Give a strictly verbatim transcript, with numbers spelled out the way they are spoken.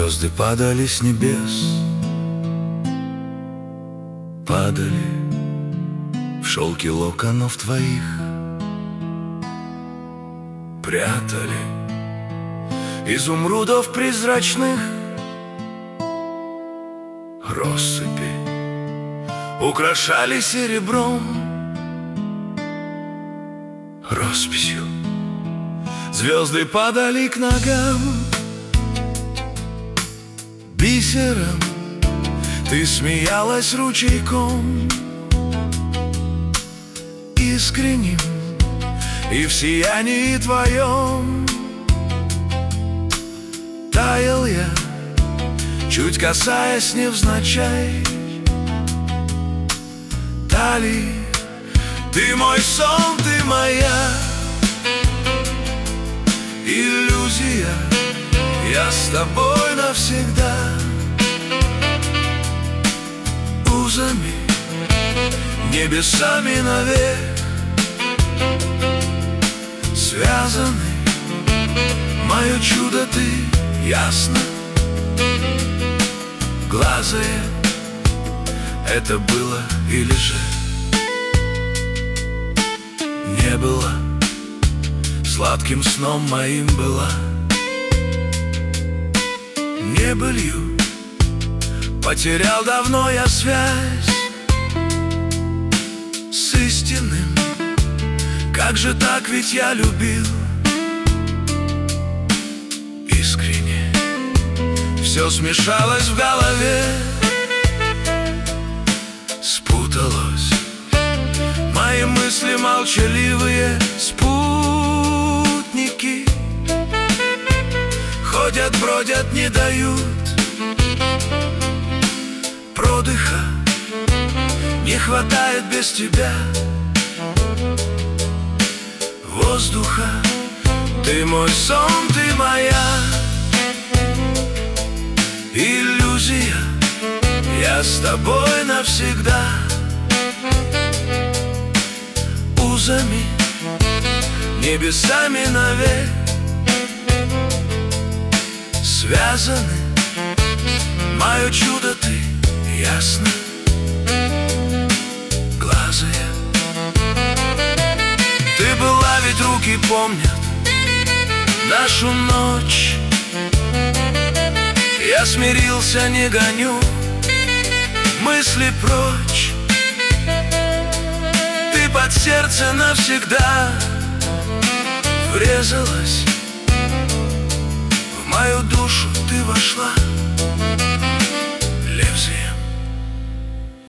Звезды падали с небес, падали в шелке локонов твоих, прятали изумрудов призрачных россыпи, украшали серебром, росписью. Звезды падали к ногам бисером, ты смеялась ручейком искренним, и в сиянии твоем таял я, чуть касаясь невзначай талии. Ты мой сон, ты моя иллюзия, я с тобой навсегда. Узами, небесами навек связаны, мое чудо ты, ясно глазая. Это было или же не было, сладким сном моим была, небылью потерял давно я связь с истинным. Как же так, ведь я любил искренне. Все смешалось в голове, спуталось мои мысли молчаливые. Спутники ходят, бродят, не дают продыха, не хватает без тебя воздуха. Ты мой сон, ты моя иллюзия, я с тобой навсегда. Узами, небесами навек связаны, мое чудо ты, ясно глазая. Ты была, ведь руки помнят нашу ночь. Я смирился, не гоню мысли прочь. Ты под сердце навсегда врезалась, в мою душу ты вошла, Левзия.